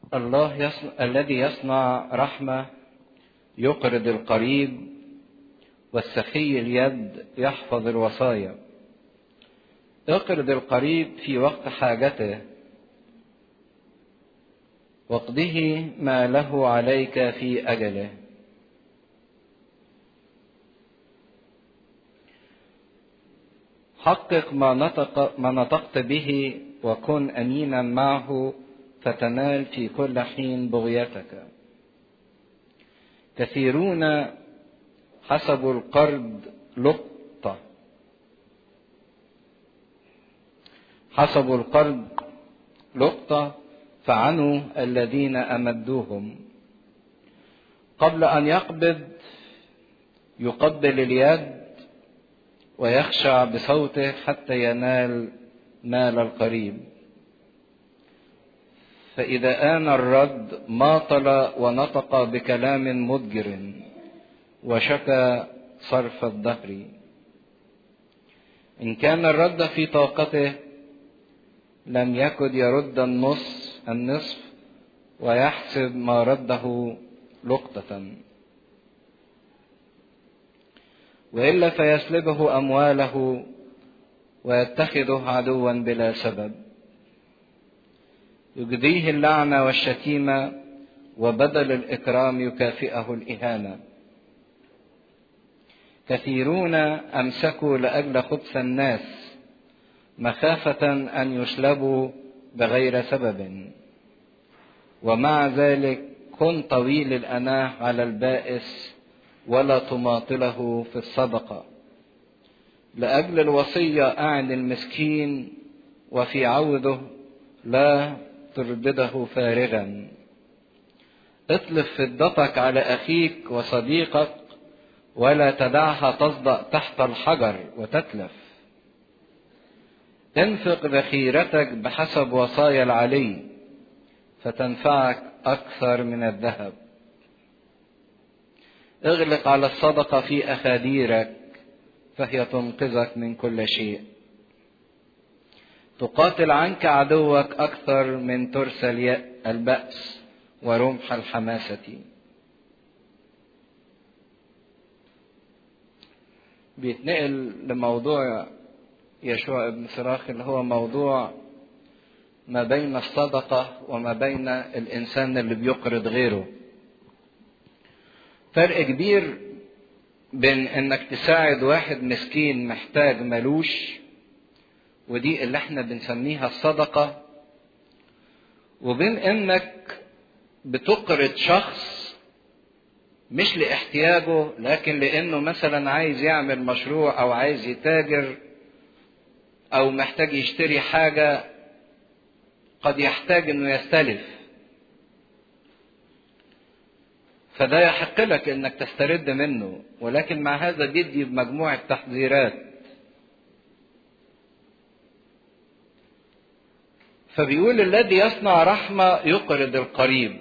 الذي يصنع رحمة يقرض القريب، والسخي اليد يحفظ الوصايا. اقرض القريب في وقت حاجته، واقضه ما له عليك في أجله. حقق ما نطقت به، وكن أمينا معه، فتنال في كل حين بغيتك. كثيرون حسبوا القرض لقطة، حسبوا القرض لقطة فعنوا الذين أمدوهم. قبل أن يقبض يقبل اليد، ويخشع بصوته حتى ينال مال القريب. فإذا آن الرد ماطل ونطق بكلام مضجر، وشكى صرف الدهر. إن كان الرد في طاقته لم يكد يرد النصف ويحسب ما رده لقطة، وإلا فيسلبه أمواله ويتخذه عدوا بلا سبب. يجديه اللعنة والشتيمة، وبدل الإكرام يكافئه الإهانة. كثيرون أمسكوا لأجل خبث الناس، مخافة أن يسلبوا بغير سبب. ومع ذلك كن طويل الأناة على البائس، ولا تماطله في الصدقة. لأجل الوصية أعن المسكين، وفي عوضه لا تردده فارغا. اطلف فضتك على أخيك وصديقك، ولا تدعها تصدأ تحت الحجر وتتلف. انفق ذخيرتك بحسب وصايا العلي، فتنفعك أكثر من الذهب. اغلق على الصدقة في أخاديرك، فهي تنقذك من كل شيء. تقاتل عنك عدوك أكثر من ترسل البأس ورمح الحماسة. بيتنقل لموضوع يشوع ابن صراخ، اللي هو موضوع ما بين الصدقة وما بين الإنسان اللي بيقرض غيره. فرق كبير بين انك تساعد واحد مسكين محتاج ملوش، ودي اللي احنا بنسميها الصدقة، وبين انك بتقرض شخص مش لاحتياجه، لكن لانه مثلا عايز يعمل مشروع او عايز يتاجر او محتاج يشتري حاجة، قد يحتاج انه يستلف. فده يحق لك انك تسترد منه، ولكن مع هذا بيدي بمجموعة تحذيرات. فبيقول الذي يصنع رحمة يقرض القريب.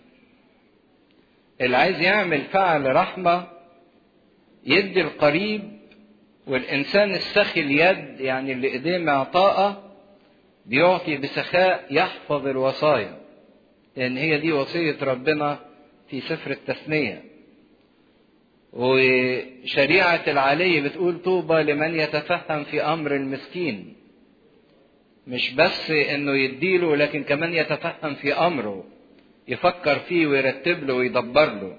اللي عايز يعمل فعل رحمة يدي القريب، والإنسان السخي اليد يعني اللي إيديه معطاءة بيعطي بسخاء يحفظ الوصايا، لأن هي دي وصية ربنا في سفر التثنية. وشريعة العلي بتقول طوبى لمن يتفهم في أمر المسكين، مش بس إنه يديله لكن كمان يتفهم في أمره، يفكر فيه ويرتب له ويدبر له.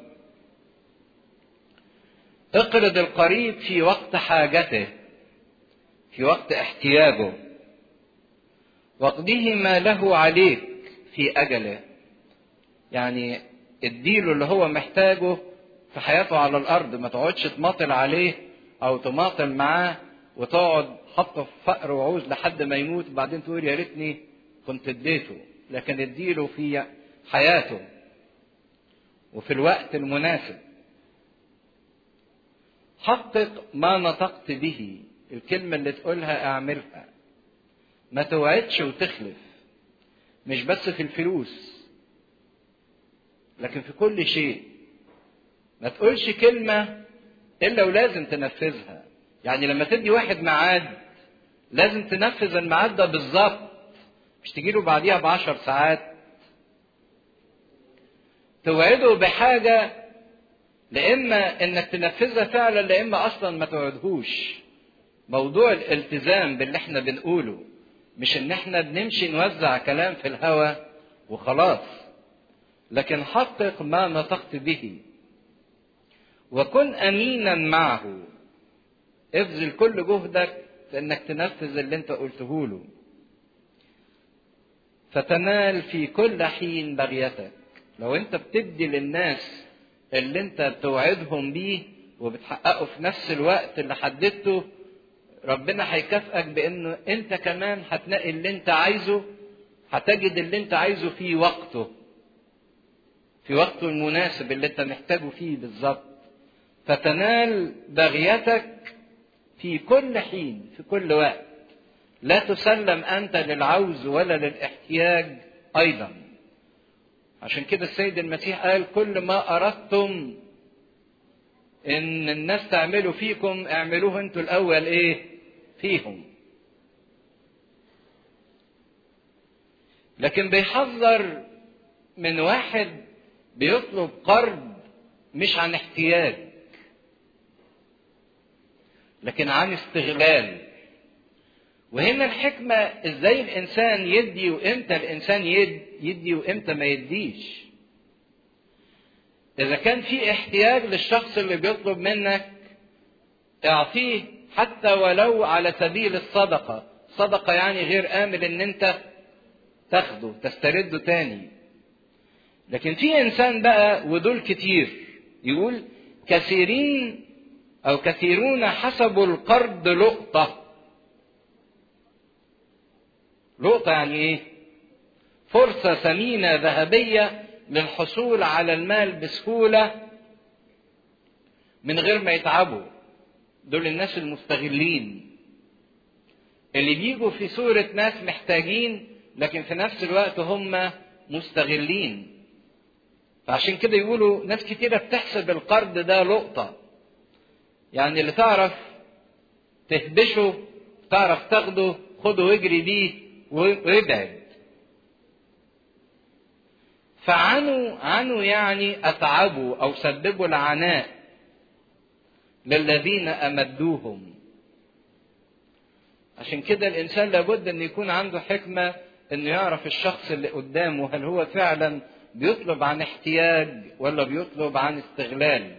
اقرض القريب في وقت حاجته، في وقت احتياجه، واقضيه ما له عليك في أجله. يعني اديله اللي هو محتاجه في حياته على الأرض، ما تقعدش تماطل عليه أو تماطل معاه وتقعد حطه في فقر وعوز لحد ما يموت، وبعدين تقول يا ريتني كنت اديته. لكن اديله في حياته وفي الوقت المناسب. حقق ما نطقت به، الكلمة اللي تقولها اعملها، ما توعدش وتخلف، مش بس في الفلوس لكن في كل شيء. ما تقولش كلمة إلا ولازم تنفذها. يعني لما تدي واحد ميعاد لازم تنفذ الميعاد ده بالظبط، مش تجيله بعديها ب10 ساعات توعده بحاجة لإما إنك تنفذها فعلا، لإما أصلا ما توعدهوش. موضوع الالتزام باللي احنا بنقوله، مش إن احنا بنمشي نوزع كلام في الهوا وخلاص، لكن حقق ما نطقت به وكن أمينا معه. ابذل كل جهدك في إنك تنفذ اللي انت قلته له، فتنال في كل حين بغيتك. لو انت بتدي للناس اللي انت بتوعدهم بيه وبتحققه في نفس الوقت اللي حددته، ربنا هيكافئك بانه انت كمان هتلاقي اللي انت عايزه، هتجد اللي انت عايزه في وقته، في وقته المناسب اللي انت محتاجه فيه بالظبط. فتنال بغيتك في كل حين، في كل وقت. لا تسلم أنت للعوز ولا للاحتياج أيضا. عشان كده السيد المسيح قال كل ما أردتم إن الناس تعملوا فيكم اعملوه أنتوا الأول إيه فيهم. لكن بيحذر من واحد بيطلب قرض مش عن احتياج لكن عن استغلال. وهنا الحكمة ازاي الانسان يدي وامتى الانسان يدي وامتى ما يديش. اذا كان في احتياج للشخص اللي بيطلب منك اعطيه حتى ولو على سبيل الصدقة. صدقة يعني غير آمل ان انت تاخده تسترده تاني. لكن في انسان بقى ودول كتير يقول كثيرين او كثيرون حسبوا القرض لقطة. لقطة يعني ايه؟ فرصة ثمينة ذهبية للحصول على المال بسهولة من غير ما يتعبوا. دول الناس المستغلين اللي بيجوا في صورة ناس محتاجين لكن في نفس الوقت هم مستغلين. فعشان كده يقولوا ناس كتيرة بتحسب القرض ده لقطة، يعني اللي تعرف تهبشه تعرف تاخده خده واجري بيه وابعد. فعنوا يعني اتعبوا او سببوا العناء للذين امدوهم. عشان كده الانسان لابد ان يكون عنده حكمة انه يعرف الشخص اللي قدامه هل هو فعلا بيطلب عن احتياج ولا بيطلب عن استغلال.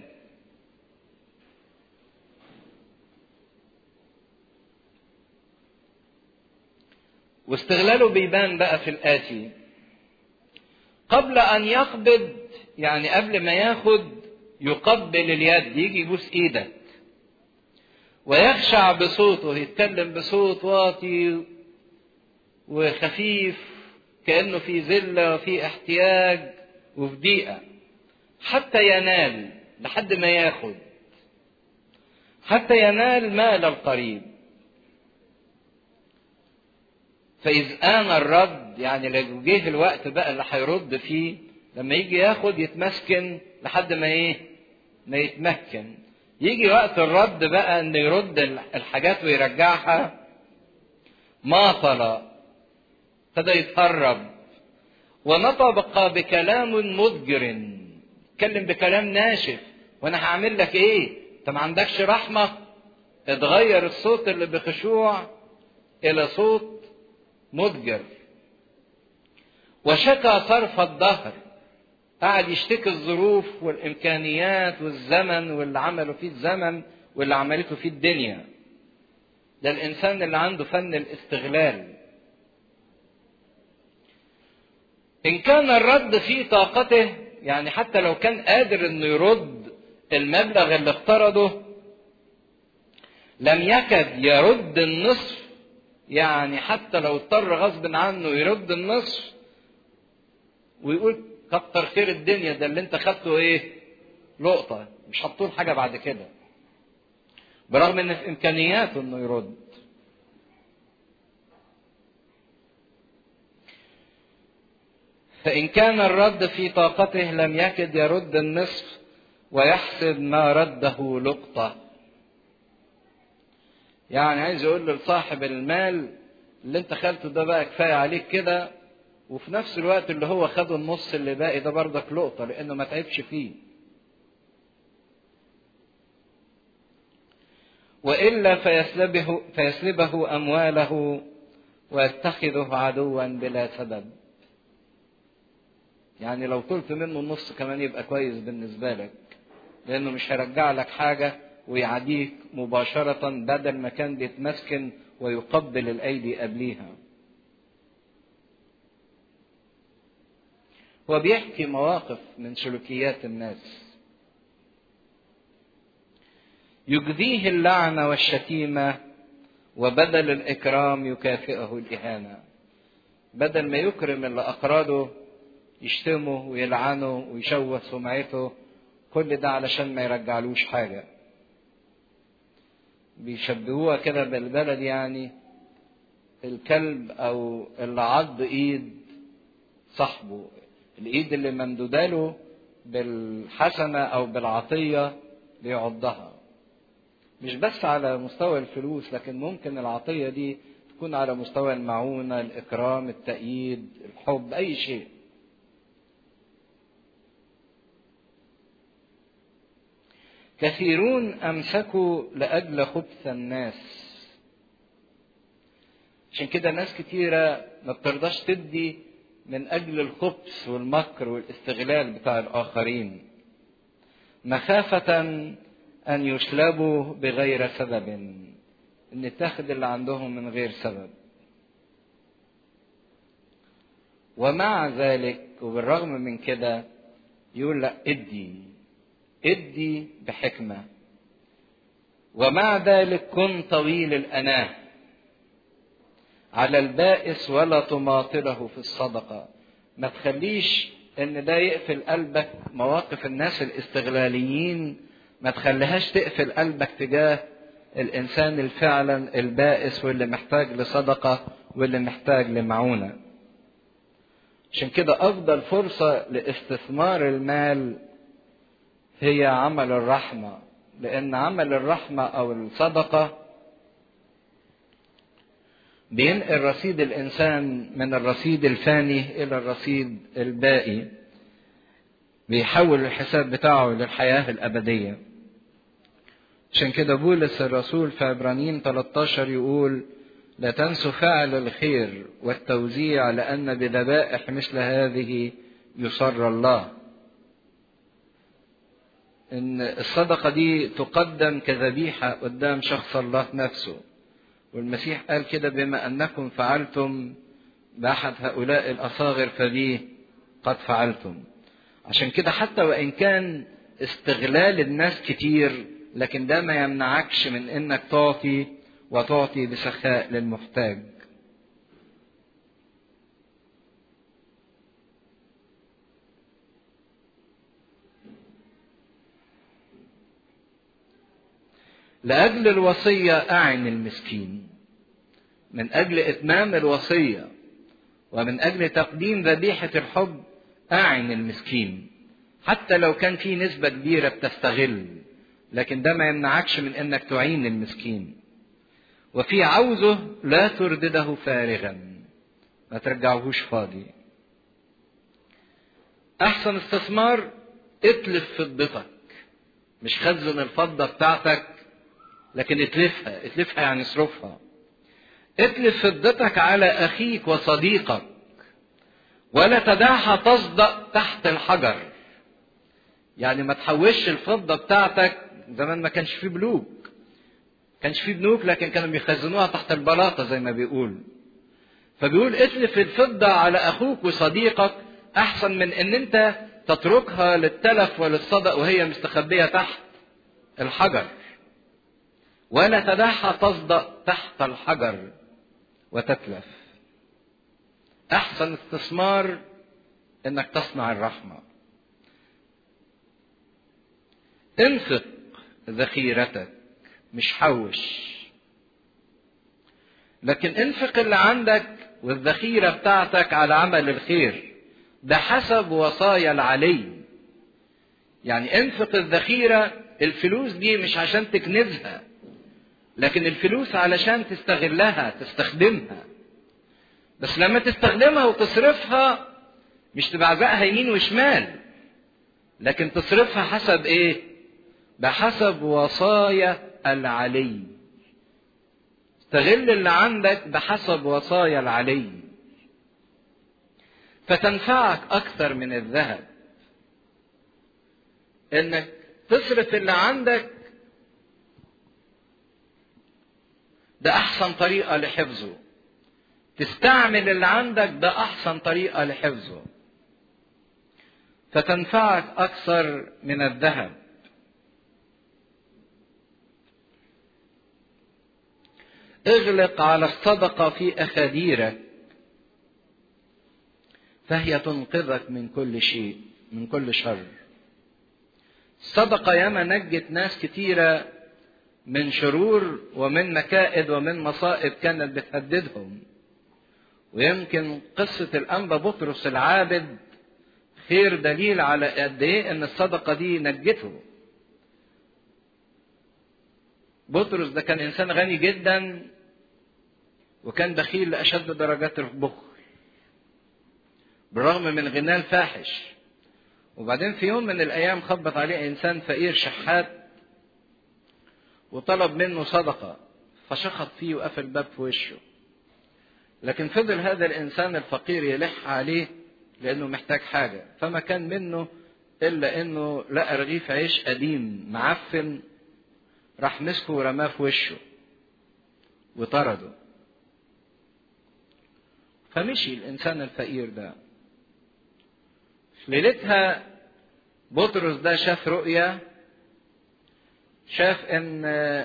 واستغلاله بيبان بقى في الآتي: قبل أن يقبض، يعني قبل ما ياخد يقبل اليد، يجي يبوس إيدك، ويخشع بصوته، يتكلم بصوت واطي وخفيف كأنه في ذلة وفي احتياج وفي ضيقة، حتى ينال، لحد ما ياخد، حتى ينال مال القريب. فإذ آن الرد، يعني لو جه الوقت بقى اللي هيرد فيه، لما يجي ياخد يتمسكن لحد ما ايه؟ ما يتمكن. يجي وقت الرد بقى انه يرد الحاجات ويرجعها، ماطل، ابتدى يتهرب، ونطق بكلام مضجر، اتكلم بكلام ناشف. وانا هعمل لك ايه؟ انت ما عندكش رحمة؟ اتغير الصوت اللي بخشوع الى صوت مضجر. وشكى صرف الدهر، قاعد يشتكي الظروف والامكانيات والزمن واللي عمله فيه الزمن واللي عملته فيه الدنيا. ده الانسان اللي عنده فن الاستغلال. ان كان الرد في طاقته، يعني حتى لو كان قادر انه يرد المبلغ اللي اقترضه، لم يكد يرد النصف، يعني حتى لو اضطر غصب عنه يرد النصف ويقول كتر خير الدنيا، ده اللي انت خدته ايه؟ لقطة، مش هتطول حاجة بعد كده، برغم ان في امكانياته انه يرد. فان كان الرد في طاقته لم يكد يرد النصف ويحسب ما رده لقطة. يعني عايز يقول لصاحب المال اللي انت خدته ده بقى كفاية عليك كده، وفي نفس الوقت اللي هو خد النص اللي باقي ده برضك لقطة لأنه ما تعبش فيه. وإلا فيسلبه أمواله ويتخذه عدوا بلا سبب. يعني لو طلت منه النص كمان يبقى كويس بالنسبة لك، لأنه مش هيرجع لك حاجة ويعديك مباشرة بدل ما كان بيتمسكن ويقبل الأيدي قبليها. هو بيحكي مواقف من سلوكيات الناس. يجزيه اللعنة والشتيمة وبدل الإكرام يكافئه الإهانة. بدل ما يكرم اللي أقراده يشتمه ويلعنه ويشوه سمعته، كل ده علشان ما يرجعلوش حاجة. بيشبهوها كده بالبلد، يعني الكلب أو اللي عض إيد صاحبه، الإيد اللي ممدوداله بالحسنة أو بالعطية بيعضها. مش بس على مستوى الفلوس، لكن ممكن العطية دي تكون على مستوى المعونة، الإكرام، التأييد، الحب، أي شيء. كثيرون أمسكوا لأجل خبث الناس. عشان كده ناس كتيرة ما بترضاش تدي من أجل الخبث والمكر والاستغلال بتاع الآخرين، مخافة أن يسلبوا بغير سبب، أن تاخد اللي عندهم من غير سبب. ومع ذلك وبالرغم من كده يقول لا، ادي بحكمة. ومع ذلك كن طويل الأناة على البائس ولا تماطله في الصدقة. ما تخليش ان ده يقفل قلبك. مواقف الناس الاستغلاليين ما تخليهاش تقفل قلبك تجاه الانسان الفعلا البائس واللي محتاج لصدقة واللي محتاج لمعونة. عشان كده افضل فرصة لاستثمار المال هي عمل الرحمة، لان عمل الرحمة او الصدقة بينقل رصيد الإنسان من الرصيد الفاني إلى الرصيد الباقي، بيحول الحساب بتاعه للحياة الأبدية. عشان كده بولس الرسول في عبرانيين 13 يقول: لا تنسوا فعل الخير والتوزيع، لأن بذبائح مثل هذه يسر الله. إن الصدقة دي تقدم كذبيحة قدام شخص الله نفسه. والمسيح قال كده: بما أنكم فعلتم بأحد هؤلاء الأصاغر فبي قد فعلتم. عشان كده حتى وإن كان استغلال الناس كتير، لكن ده ما يمنعكش من إنك تعطي وتعطي بسخاء للمحتاج. لأجل الوصية أعن المسكين. من أجل إتمام الوصية ومن أجل تقديم ذبيحة الحب أعن المسكين. حتى لو كان في نسبة كبيرة بتستغل، لكن ده ما يمنعكش من أنك تعين المسكين. وفي عوزه لا تردده فارغا، ما ترجعهوش فاضي. أحسن استثمار اتلف فضتك، مش خزن الفضة بتاعتك، لكن اتلفها يعني اصرفها. اتلف فضتك على أخيك وصديقك، ولا تدعها تصدأ تحت الحجر. يعني ما تحوش الفضة بتاعتك. زمان ما كانش فيه بنوك، لكن كانوا بيخزنوها تحت البلاطة زي ما بيقول. فبيقول اتلف الفضة على أخوك وصديقك أحسن من إن أنت تتركها للتلف وللصدأ وهي مستخبية تحت الحجر. ولا تدعها تصدأ تحت الحجر وتتلف. أحسن استثمار إنك تصنع الرحمة. انفق ذخيرتك، مش حوش، لكن انفق اللي عندك والذخيرة بتاعتك على عمل الخير، ده حسب وصايا العلي. يعني انفق الذخيرة، الفلوس دي مش عشان تكنزها، لكن الفلوس علشان تستغلها تستخدمها. بس لما تستخدمها وتصرفها مش تبعزقها يمين وشمال، لكن تصرفها حسب ايه؟ بحسب وصايا العلي. استغل اللي عندك بحسب وصايا العلي فتنفعك اكثر من الذهب. انك تصرف اللي عندك ده احسن طريقة لحفظه، تستعمل اللي عندك ده احسن طريقة لحفظه، فتنفعك اكثر من الذهب. اغلق على الصدقة في اخاديرك فهي تنقذك من كل شيء، من كل شر. الصدقة ياما نجت ناس كتيرة من شرور ومن مكائد ومن مصائب كانت بتهددهم. ويمكن قصة الأنبا بطرس العابد خير دليل على قد ايه ان الصدقة دي نجته. بطرس ده كان انسان غني جدا وكان بخيل لأشد درجات البخل بالرغم من غناه الفاحش. وبعدين في يوم من الأيام خبط عليه إنسان فقير شحات وطلب منه صدقة، فشخط فيه وقفل الباب في وشه. لكن فضل هذا الإنسان الفقير يلح عليه لأنه محتاج حاجة، فما كان منه إلا إنه لقى رغيف عيش قديم معفن، راح مسكه ورماه في وشه وطرده. فمشي الإنسان الفقير ده. ليلتها بطرس ده شاف رؤيا، شاف ان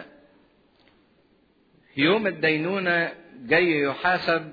في يوم الدينونة جاي يحاسب،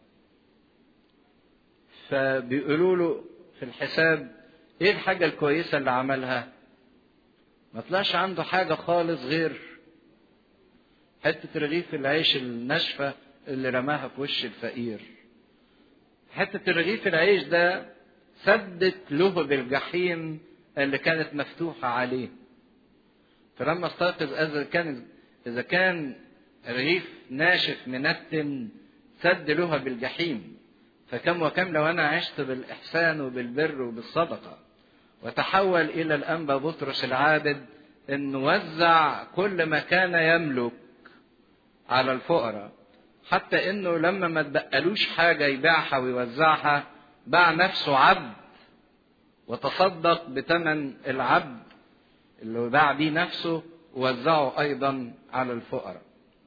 فبيقولوا له في الحساب ايه الحاجة الكويسة اللي عملها؟ ما طلعش عنده حاجة خالص غير حتة رغيف العيش الناشفة اللي رماها في وش الفقير. حتة رغيف العيش ده سدت لهب الجحيم اللي كانت مفتوحة عليه. فلما استيقظ إذا كان رغيف ناشف منتن سد لهب الجحيم، فكم وكم لو أنا عشت بالإحسان وبالبر وبالصدقة. وتحول إلى الأنبا بطرس العابد إنه وزع كل ما كان يملك على الفقراء، حتى إنه لما ما تبقلوش حاجة يبيعها ويوزعها باع نفسه عبد وتصدق بثمن العبد اللي باع بيه نفسه ووزعه أيضا على الفقراء.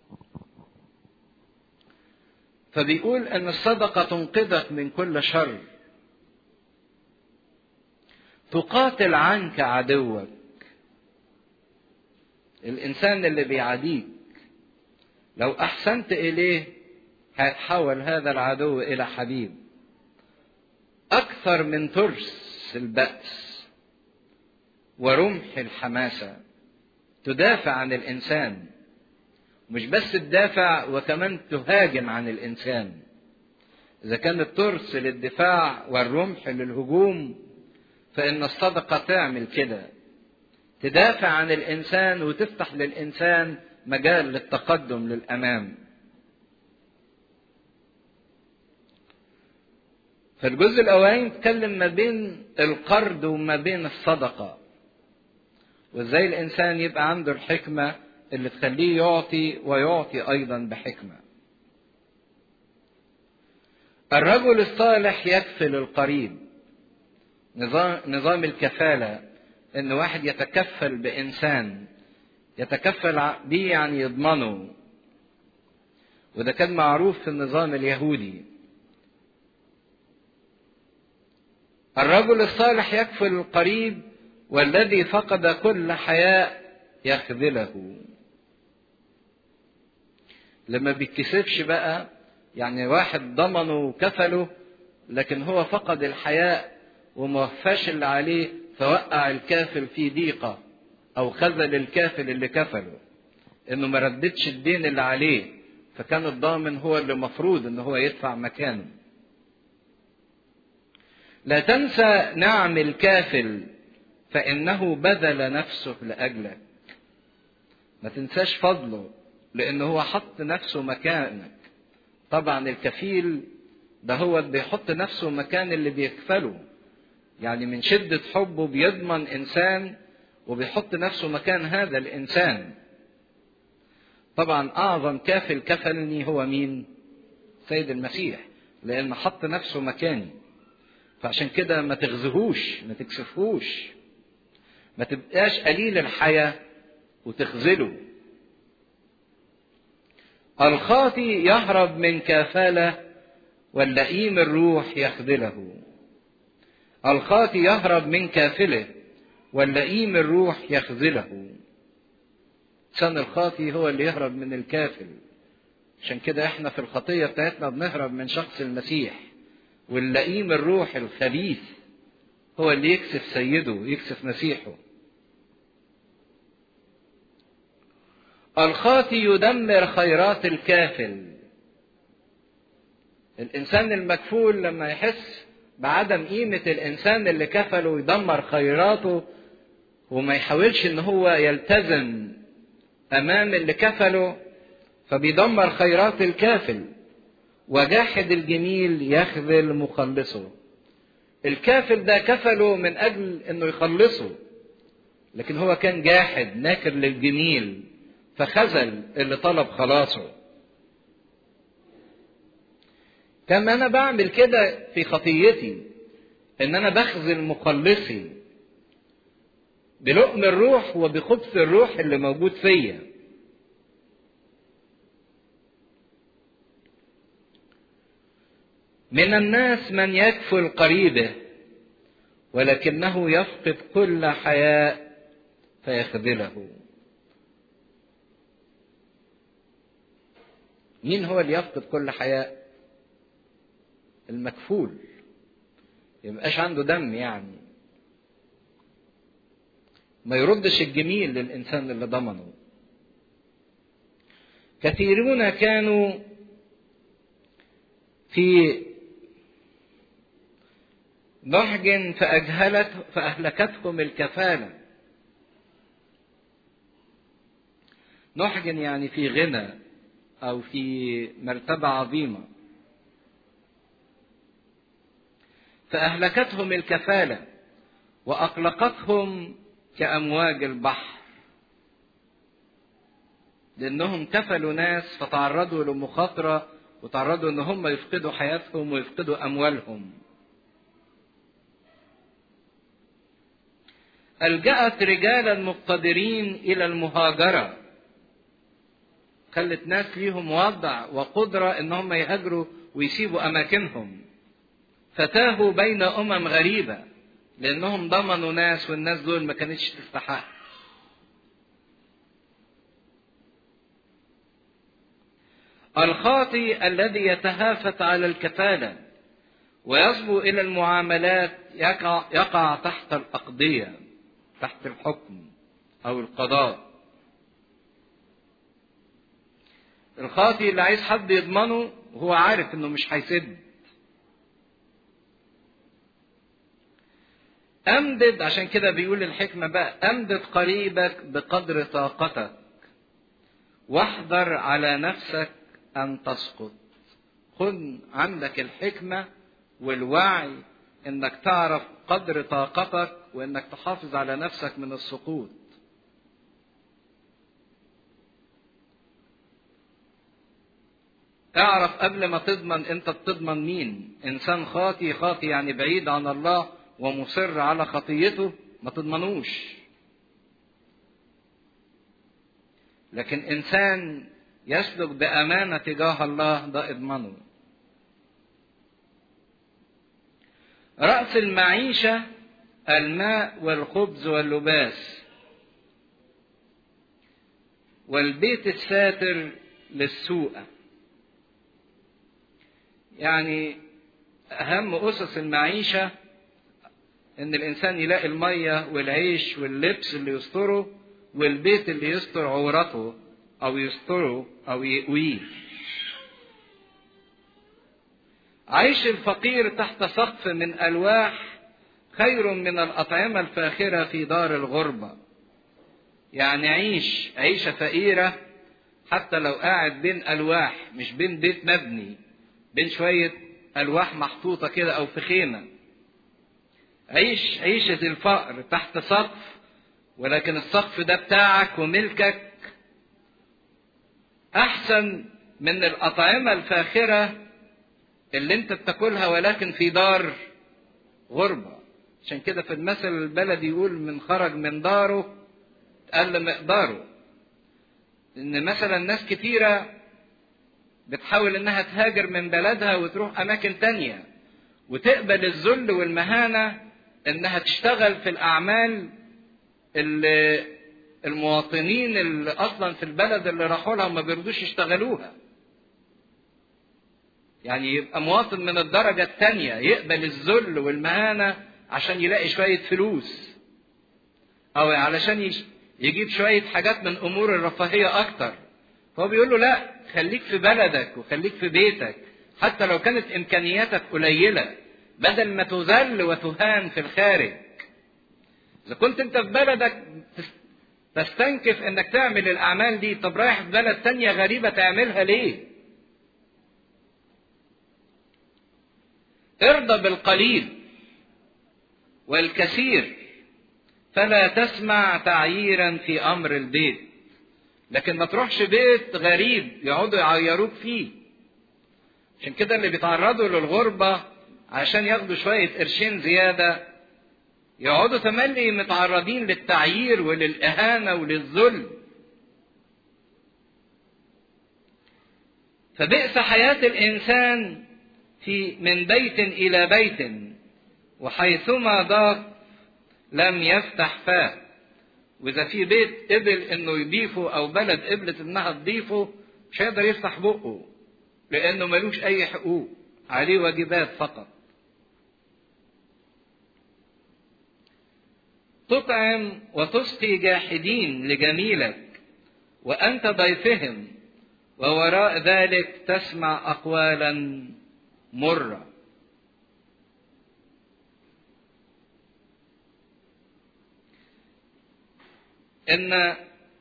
فبيقول أن الصدقة تنقذك من كل شر، تقاتل عنك عدوك. الإنسان اللي بيعاديك لو أحسنت إليه هيتحول هذا العدو إلى حبيب أكثر من ترس البأس ورمح الحماسة. تدافع عن الإنسان، مش بس تدافع وكمان تهاجم عن الإنسان. إذا كان الترس للدفاع والرمح للهجوم، فإن الصدقة تعمل كده، تدافع عن الإنسان وتفتح للإنسان مجال للتقدم للأمام. فالجزء الأولاني يتكلم ما بين القرض وما بين الصدقة، وإزاي الإنسان يبقى عنده الحكمة اللي تخليه يعطي ويعطي أيضا بحكمة. الرجل الصالح يكفل القريب. نظام الكفالة إن واحد يتكفل بإنسان، يتكفل بيه يعني يضمنه، وده كان معروف في النظام اليهودي. الرجل الصالح يكفل القريب، والذي فقد كل حياء يخذله. لما بيتكسفش بقى، يعني واحد ضمنه وكفله لكن هو فقد الحياء وما وفاش اللي عليه، فوقع الكافل في ضيقة او خذل الكافل اللي كفله انه ما ردتش الدين اللي عليه، فكان الضامن هو اللي مفروض ان هو يدفع مكانه. لا تنسى نعم الكافل فإنه بذل نفسه لأجلك. ما تنساش فضله لأنه هو حط نفسه مكانك. طبعا الكفيل ده هو بيحط نفسه مكان اللي بيكفله، يعني من شدة حبه بيضمن إنسان وبيحط نفسه مكان هذا الإنسان. طبعا أعظم كافل كفلني هو مين؟ سيد المسيح، لأن حط نفسه مكاني. فعشان كده ما تغزهوش، ما تكسفهوش، ما تبقاش قليل الحياة وتخذله. الخاطي يهرب من كافلة واللئيم الروح يخذله. الخاطي يهرب من كافله واللئيم الروح يخذله. الإنسان الخاطي هو اللي يهرب من الكافل. عشان كده احنا في الخطية بتاعتنا بنهرب من شخص المسيح، واللئيم الروح الخبيث هو اللي يكسف سيده، يكسف مسيحه. الخاطي يدمر خيرات الكافل. الإنسان المكفول لما يحس بعدم قيمة الإنسان اللي كفله يدمر خيراته، وما يحاولش إن هو يلتزم أمام اللي كفله، فبيدمر خيرات الكافل. وجاحد الجميل يخذل مخلصه. الكافل ده كفله من أجل إنه يخلصه، لكن هو كان جاحد ناكر للجميل فخذل اللي طلب خلاصه. كما أنا بعمل كده في خطيتي، إن أنا بخذل مخلصي بلؤم الروح وبخبث الروح اللي موجود فيا. من الناس من يكفل قريبه ولكنه يفقد كل حياء فيخذله. مين هو اللي يفقد كل حياء؟ المكفول، يبقاش عنده دم، يعني ما يردش الجميل للإنسان اللي ضمنه. كثيرون كانوا في نهج فأهلكتهم الكفالة. نهج يعني في غنى أو في مرتبة عظيمة. فأهلكتهم الكفالة وأقلقتهم كأمواج البحر، لأنهم كفلوا ناس فتعرضوا لمخاطرة وتعرضوا أن هم يفقدوا حياتهم ويفقدوا أموالهم. ألجأت رجالا مقتدرين إلى المهاجرة، خلت ناس ليهم وضع وقدرة ان هم يهاجروا ويسيبوا اماكنهم، فتاهوا بين غريبة لانهم ضمنوا ناس والناس دول ما كانتش تستحق. الخاطي الذي يتهافت على الكفالة ويصبو الى المعاملات يقع تحت الأقضية، تحت الحكم او القضاء. الخاطي اللي عايز حد يضمنه وهو عارف انه مش هيسد. امدد، عشان كده بيقول الحكمة بقى، امدد قريبك بقدر طاقتك واحذر على نفسك ان تسقط. خد عندك الحكمة والوعي انك تعرف قدر طاقتك وانك تحافظ على نفسك من السقوط. اعرف قبل ما تضمن انت بتضمن مين. انسان خاطي يعني بعيد عن الله ومصر على خطيته، ما تضمنوش. لكن انسان يسلك بامانه تجاه الله ده اضمنه. راس المعيشه الماء والخبز واللباس، والبيت الساتر للسوء. يعني اهم اسس المعيشه ان الانسان يلاقي الميه والعيش واللبس اللي يستره، والبيت اللي يستر عورته او يستره او يقويه. عيش الفقير تحت سقف من الواح خير من الاطعمه الفاخره في دار الغربه. يعني عيشه فقيره حتى لو قاعد بين الواح، مش بين بيت مبني، بين شويه ألواح محطوطة كده أو في خيمة. عيش عيشة الفقر تحت سقف، ولكن السقف ده بتاعك وملكك، أحسن من الأطعمة الفاخرة اللي أنت بتاكلها ولكن في دار غربة. عشان كده في المثل البلدي يقول من خرج من داره قل مقداره. إن مثلا ناس كتيرة بتحاول إنها تهاجر من بلدها وتروح أماكن تانية وتقبل الذل والمهانة إنها تشتغل في الأعمال اللي المواطنين اللي أصلا في البلد اللي راحوا لها ما بيرضوش يشتغلوها. يعني يبقى مواطن من الدرجة التانية يقبل الذل والمهانة عشان يلاقي شوية فلوس، أو علشان يجيب شوية حاجات من أمور الرفاهية أكتر. فهو بيقول له لا، خليك في بلدك وخليك في بيتك حتى لو كانت إمكانياتك قليلة، بدل ما تذل وتهان في الخارج. إذا كنت أنت في بلدك تستنكف إنك تعمل الأعمال دي، طب رايح في بلد تانية غريبة تعملها ليه؟ ارضى بالقليل والكثير فلا تسمع تعييرا في أمر البيت. لكن ما تروحش بيت غريب يقعدوا يعيروك فيه. عشان كده اللي بيتعرضوا للغربة عشان ياخدوا شوية قرشين زيادة يقعدوا تملي متعرضين للتعيير وللإهانة وللذل. فبئس حياة الإنسان من بيت إلى بيت، وحيثما ضاق لم يفتح فاه. وإذا في بيت قبل إنه يضيفه أو بلد قبلت إنها تضيفه مش هيقدر يفتح بقه، لأنه ملوش أي حقوق، عليه واجبات فقط. تطعم وتسقي جاحدين لجميلك وأنت ضيفهم، ووراء ذلك تسمع أقوالا مرة. إن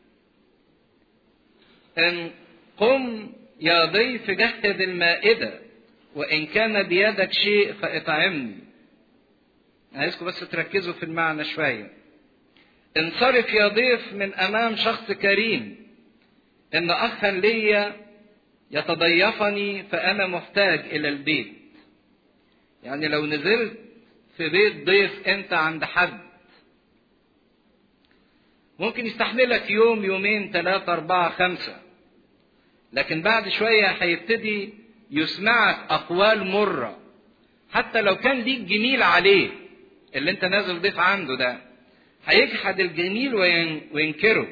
قم يا ضيف جهز المائدة، وإن كان بيدك شيء فاطعمني. عايزكم بس تركزوا في المعنى شوية. انصرف يا ضيف من أمام شخص كريم، إن أخا لي يتضيفني فأنا محتاج إلى البيت. يعني لو نزلت في بيت ضيف أنت عند حد ممكن يستحملك يوم يومين 3 4 5، لكن بعد شوية هيبتدي يسمعك أقوال مرة. حتى لو كان ليك جميل عليه اللي انت نازل ضيف عنده ده، هيجحد الجميل وينكره.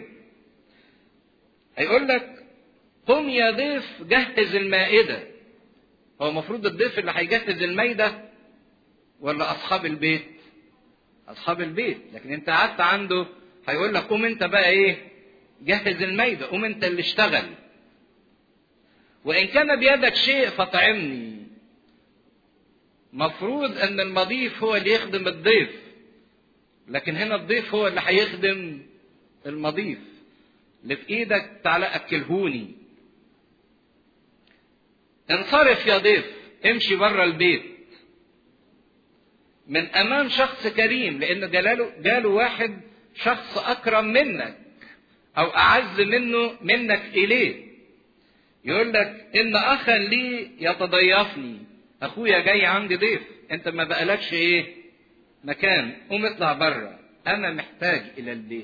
هيقول لك قم يا ضيف جهز المائدة. هو المفروض الضيف اللي هيجهز المائدة ولا أصحاب البيت؟ أصحاب البيت. لكن انت قعدت عنده هيقول لك قم انت بقى ايه؟ جهز المائدة، قم انت اللي اشتغل. وإن كان بيدك شيء فاطعمني. مفروض ان المضيف هو اللي يخدم الضيف، لكن هنا الضيف هو اللي هيخدم المضيف. اللي في ايدك تعالى اكلهوني. انصرف يا ضيف، امشي بره البيت من امام شخص كريم، لان جاله واحد شخص اكرم منك او اعز منك اليه. يقول لك ان اخا لي يتضيفني، اخويا جاي عندي ضيف، انت ما بقالكش ايه مكان، قوم اطلع بره، انا محتاج الى البيت.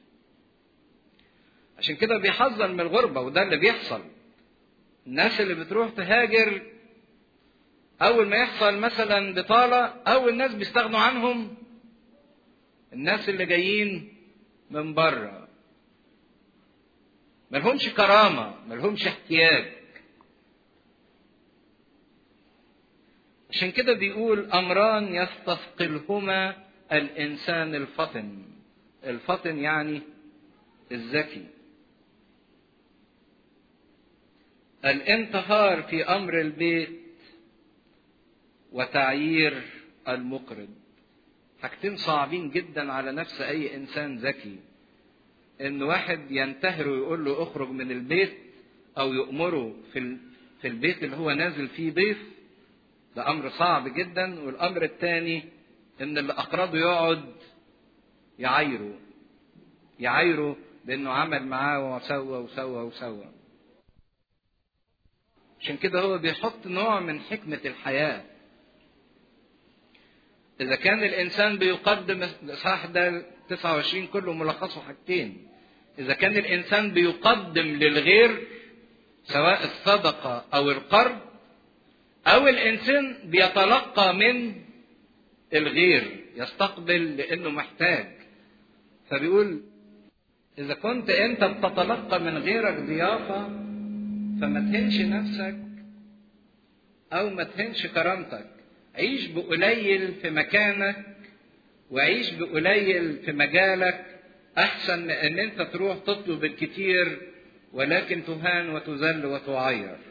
عشان كده بيحذر من الغربة، وده اللي بيحصل. الناس اللي بتروح تهاجر اول ما يحصل مثلا بطالة، اول ناس بيستغنوا عنهم الناس اللي جايين من بره، ملهمش كرامة، ملهمش احتياج. عشان كده بيقول امران يستثقلهما الانسان الفطن. الفطن يعني الذكي. الانتهار في امر البيت وتعيير المقرض. حاجتين صعبين جدا على نفس اي انسان ذكي، ان واحد ينتهر ويقول له اخرج من البيت، او يؤمره في البيت اللي هو نازل فيه ضيف، ده أمر صعب جدا. والأمر الثاني إن اللي أقرضه يقعد يعايره بأنه عمل معاه وسوى. عشان كده هو بيحط نوع من حكمة الحياة. إذا كان الإنسان بيقدم الإصحاح ده 29 كله ملخصه حاجتين. إذا كان الإنسان بيقدم للغير سواء الصدقة أو القرض، أو الإنسان بيتلقى من الغير يستقبل لأنه محتاج. فبيقول إذا كنت أنت بتتلقى من غيرك ضيافة فما تهنش نفسك أو ما تهنش كرامتك. عيش بقليل في مكانك وعيش بقليل في مجالك أحسن من أن أنت تروح تطلب الكتير ولكن تهان وتذل وتعير.